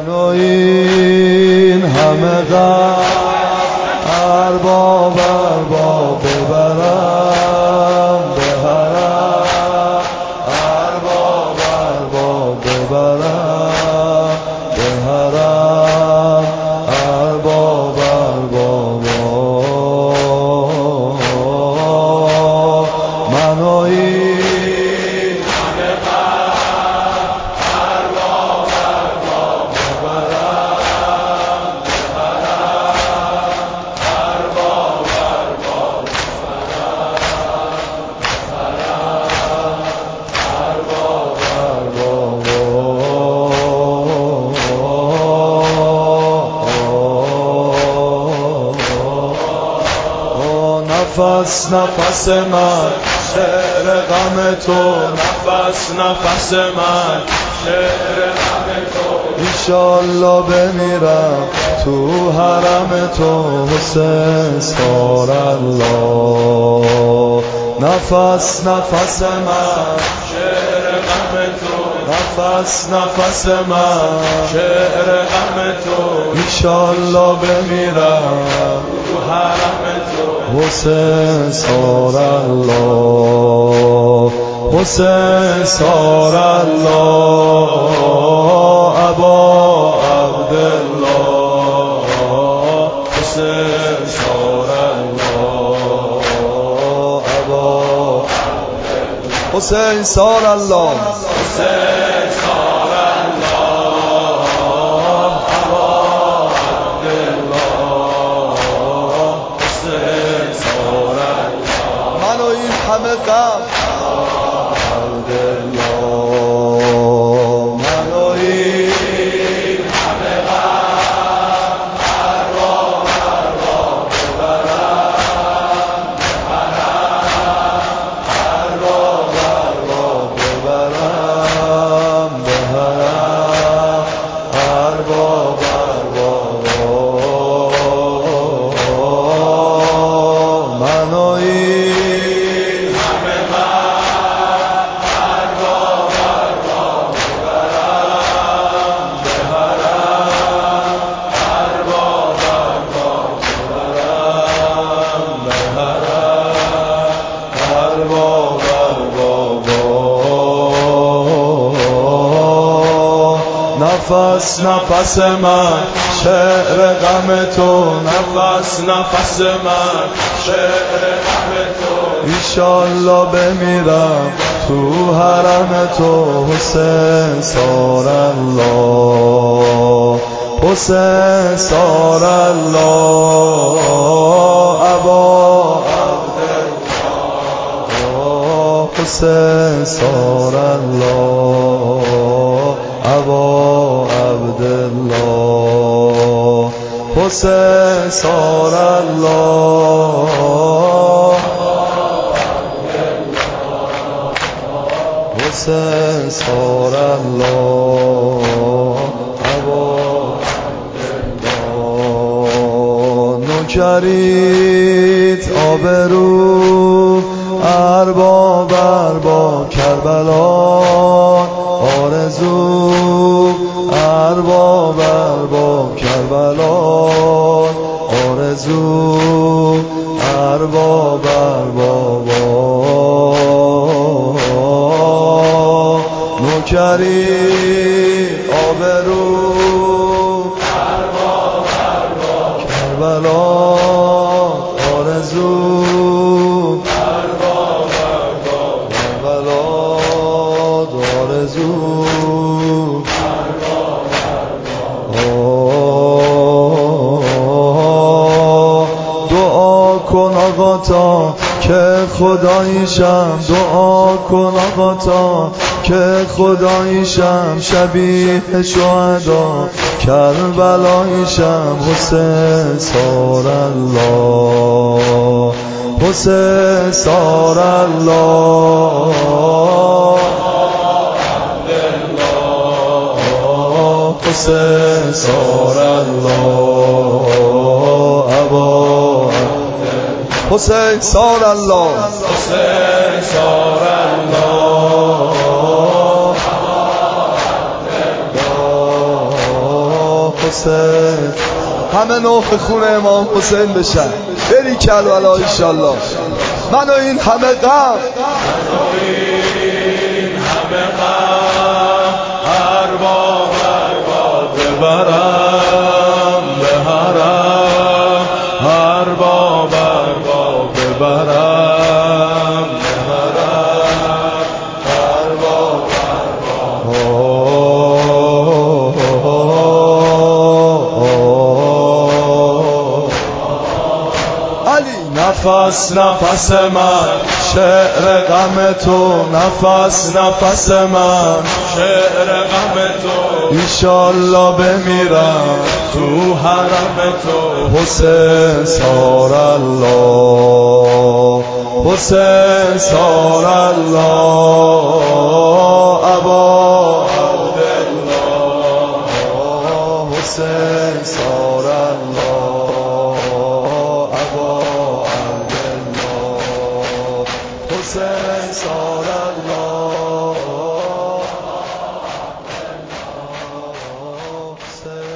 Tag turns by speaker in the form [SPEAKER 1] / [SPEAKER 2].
[SPEAKER 1] من و این همه غم ارباب ببرم به حرم، ارباب ببرم به حرم، ارباب من و این همه غم ارباب ببرم به حرم، ارباب نفس نفس من شعر غم تو، نفس نفس من شعر غم تو، انشالله بمیرم تو حرم تو حسین سار الله. نفس نفس من شعر غم تو، نفس نفس من شعر غم تو، انشالله بمیرم تو حرم تو حسین سار الله، حسین سار الله، ابا عبدالله، حسین سار الله، ابا عبدالله، حسین سار الله، حسین سار الله، ابا عبدالله، حسین سار الله. من و این همه غم نفس نفس من شعر غم تو، نفس نفس من شعر غم تو، انشالله بمیرم تو حرم تو حسین سار الله، حسین سار الله، ابا عبدالله، حسین سار الله، ابا عبدالله، حسین سار الله، حسین سار الله، ابا عبدالله. نوکریت آبرو ارباب کربلا، آرزو ارباب کربلا، آرزو ارباب نوکری آبرو ارباب کربلا، آرزو ارباب کربلا، آرزو تا که خداییشم، دعا کن آقا تا که خداییشم، شبیه شهدا کربلاییشم، حسین سار الله، حسین سار الله، حسین سار الله، ابا حسین سار الله، حسین سار الله، حسین. همه نوخ خون امام حسین بشن. بری کربلا انشالله. من و این همه غم، ارباب ببرم به حرم، ارباب ببرم به حرم، ارباب علی. نفس نفس من شعر غم تو، نفس نفس من شعر غم تو، ایشالله بمیرم تو حرم تو. حسین سار الله، حسین سار الله، ابا عبدالله، حسین سار الله، ابا عبدالله، حسین سار الله، حسین